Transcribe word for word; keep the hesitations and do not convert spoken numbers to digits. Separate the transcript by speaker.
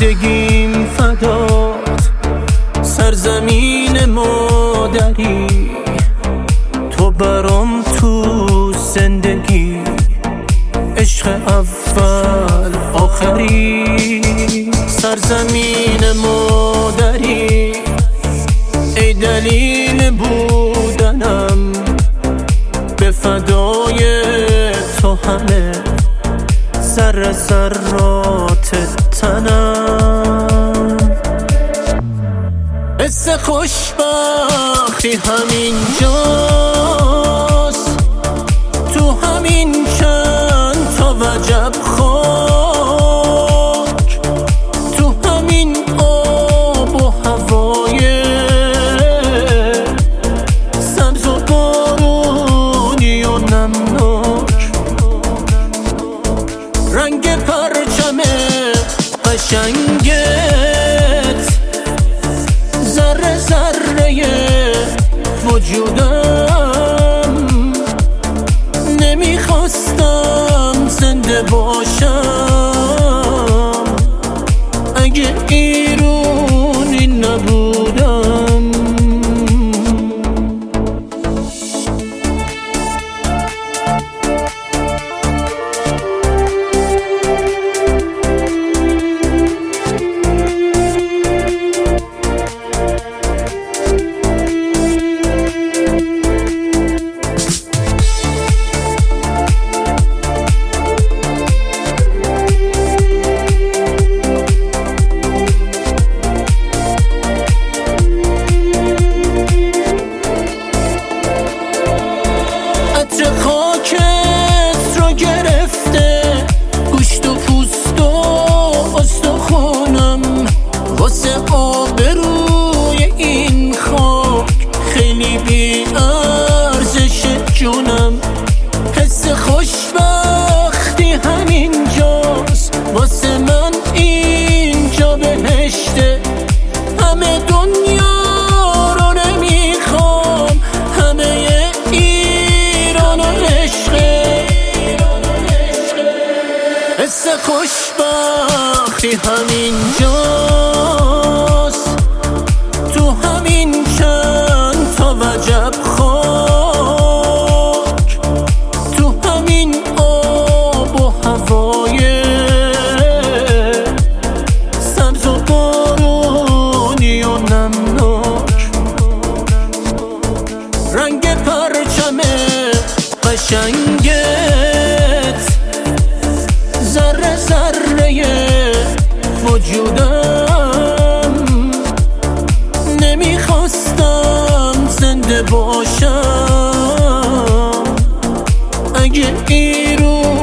Speaker 1: زندگیم فدات، سرزمین مادری تو برام تو زندگی، عشق اول آخری. سرزمین مادری ای دلیل بودنم، به فدای تو همه ذره ذرات تنم. حس خوشبختی همین جاست، تو همین چند تا وجب خاک، تو همین آب و هوای سبز و بارونی و نمناک، رنگ پرچم قشنگت ذره ذره وجودم. نمیخواستم زنده باشم اگه ایرونی نبودم. خاکت رو گرفته گوشت و پوست و استخونم، واسه آبروی این خاک خیلی بی ارزش جونم. حس خوشبختی همین جاست، واسه من اینجا بهشته. همه دنیا رو نمیخوام، همه حس خوشبختی همین جاست، تو همین چند تا وجب خاک، تو همین آب و هوای سبز و بارونی و نمناک، رنگ پرچم قشنگت ذره ذره وجودم. نمیخواستم زنده باشم اگه ایرون